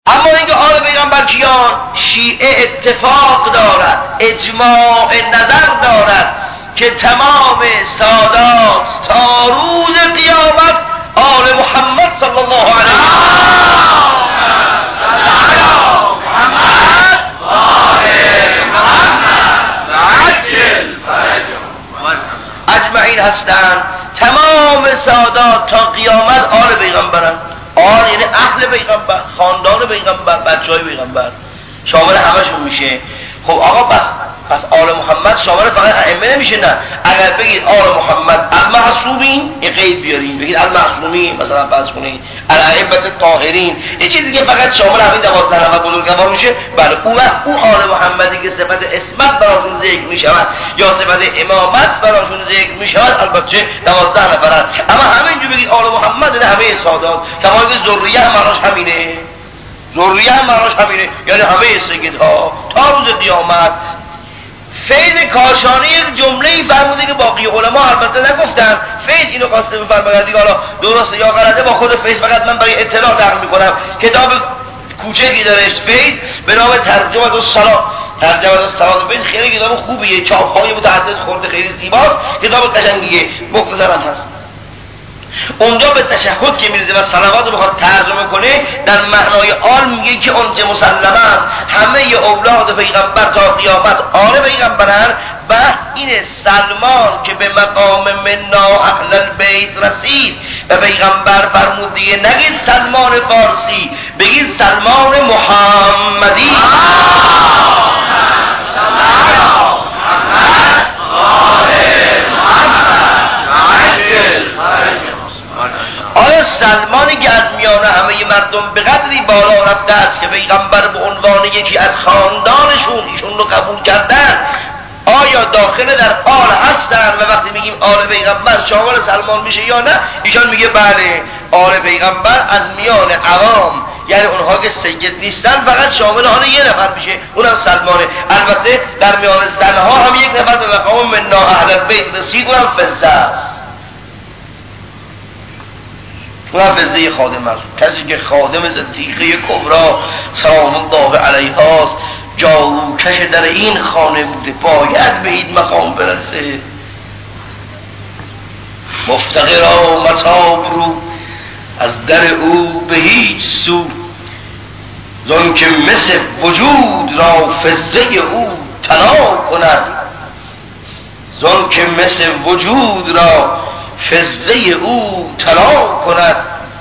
اما اینکه آل پیغمبر کیان؟ شیعه اتفاق دارد، اجماع نظر دارد که تمام سادات تا روز قیامت آل محمد صلی الله علیه اجمعین هستند. تمام سادات تا قیامت آل پیغمبرند. آل یعنی اهل پیغمبر، خاندان پیغمبر، بچهای پیغمبر، شامل همشون میشه. خب آقا پس آل محمد شامل فقط ائمه نمیشه؟ نه، اگر بگید آل محمد المعصومین یه قید بیارین، بگید المعصومین مثلا فرض کنید الائمه طاهرین، یه چیز دیگه فقط شامل همین 12 نفر بزرگوار میشه. بله اون آل محمدی که صفت اسمت براشون ذکر میشود یا صفت امامت براشون ذکر میشود البته 12 نفرن. اما همینجور بگید آل محمد نه همه سادات، کما که ذریه هم معناش همینه، ذریه هم معناش همینه، یعنی همه سیدها تا روز قیامت. فیض کاشانی یک جمله‌ای فرموده که باقی علما البته نگفتن. فیض اینو خواسته بفرماید دیگه، حالا درسته یا غلطه با خود فیض، فقط من برای اطلاع نقل میکنم. کتاب کوچکی داره فیض به نام ترجمه الصلاه. ترجمه الصلاه فیض خیلی کتاب خوبیه، چاپ‌های متعدد خورده، خیلی زیباست، کتاب قشنگیه، مختصرا هست. اونجا به تشهد که میرزه و صلوات رو بخواد ترجمه کنه در معنای آل میگه که آنچه مسلمه است همه اولاد پیغمبر تا قیامت آل پیغمبرن. و این سلمان که به مقام منا اهل البیت رسید و پیغمبر فرمود دیگه نگید سلمان فارسی، بگید سلمان محمدی. آیا سلمانی که از میان همه مردم به قدری بالا رفته است که پیغمبر به عنوان یکی از خاندانشون ایشون رو قبول کردن، آیا داخل در آل هستن؟ و وقتی میگیم آل پیغمبر شامل سلمان میشه یا نه؟ ایشان میگه بله، آل پیغمبر از میان عوام یعنی اونها که سید نیستن فقط شامل آن یه نفر میشه، اونم سلمانه. البته در میان زنها هم یک نفر به مقام منا اهل البیت رسید، اونم فزه است، اونم فزه خادم است. کسی که خادم صدیقه کبرا سلام الله علیهاست جاروکش در این خانه بوده، باید به این مقام برسه. مفتقرا متاب رو از در او به هیچ سو، زن که مثل وجود را فزه او طلا کند، زن که مثل وجود را فزه او طلا کند.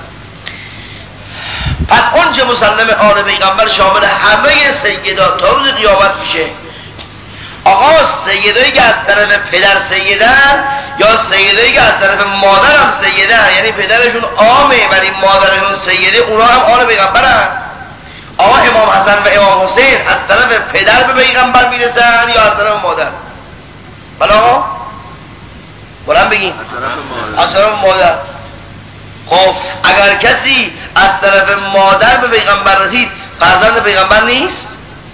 پس اون چه مسلم آل پیغمبر شامل همه سیدات تا روز قیامت میشه. آقا سیدایی که از طرف پدر سیدن یا سیدایی که از طرف مادر هم سیدن، یعنی پدرشون عامه ولی مادرشون سیده، اونا هم آل پیغمبرن. آقا امام حسن و امام حسین از طرف پدر به پیغمبر میرسن یا از طرف مادر؟ بله آقا بلند بگیم از طرف مادر. خب اگر کسی از طرف مادر به پیغمبر رسید فرزند پیغمبر نیست؟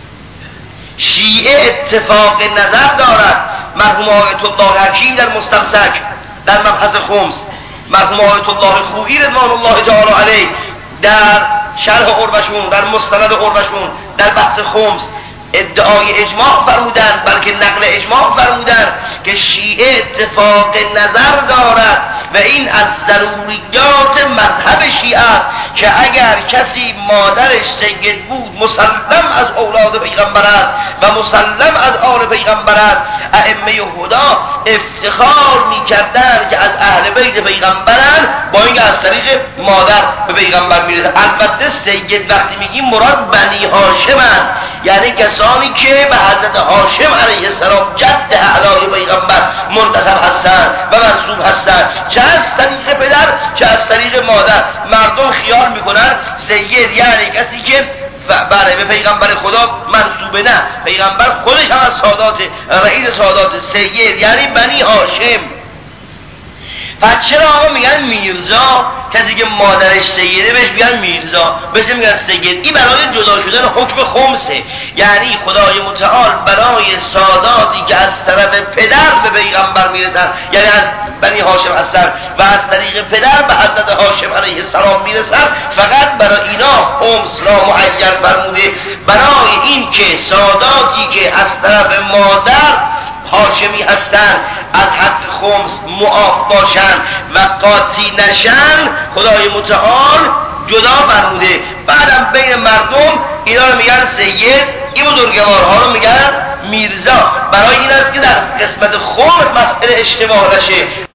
شیعه اتفاق نظر دارد. مرحوم آیت الله حکیم در مستمسک در مبحث خمس، مرحوم آیت الله خویی رضوان الله تعالی علیه در شرح عروشون، در مستند عروشون در بحث خمس ادعای اجماع فرمودن، بلکه نقل اجماع فرمودن که شیعه اتفاق نظر دارد و این از ضروریات مذهب شیعه است که اگر کسی مادرش سید بود مسلم از اولاد پیغمبر است و مسلم از آل پیغمبر است. ائمه هدا افتخار می‌کردند که از اهل بیت پیغمبرند با اینکه از طریق مادر به پیغمبر میرسه. البته سید وقتی میگیم مراد بنی هاشمند، یعنی کسانی که به حضرت هاشم علیه السلام جد اعلای پیغمبر منتسب هستند و منسوب هستند، چه از طریق پدر چه از طریق مادر. مردم خیال میکنن سید یعنی کسی که برای به پیغمبر خدا منسوبه، نه، پیغمبر خودش هم از سادات، رئیس سادات، سید یعنی بنی هاشم. پس چرا آقا میگن میرزا؟ کسی که مادرش سیده بهش میگن میرزا، بهش میگن سید. این برای جدا شدن حکم خمسه، یعنی خدای متعال برای ساداتی که از طرف پدر به پیغمبر میرسن، یعنی از بنی هاشم هستن و از طریق پدر به حضرت هاشم علیه السلام میرسن، فقط برای اینا خمس را معین فرموده، برای این که ساداتی که از طرف مادر هاشمی هستن از حد خمس معاف باشن و قاطی نشن، خدای متعال جدا فرموده. بعدم بین مردم اینا رو میگن سید، این بزرگوارها رو میگن میرزا. برای این است که در قسمت خمس مسئله اشتباه نشه.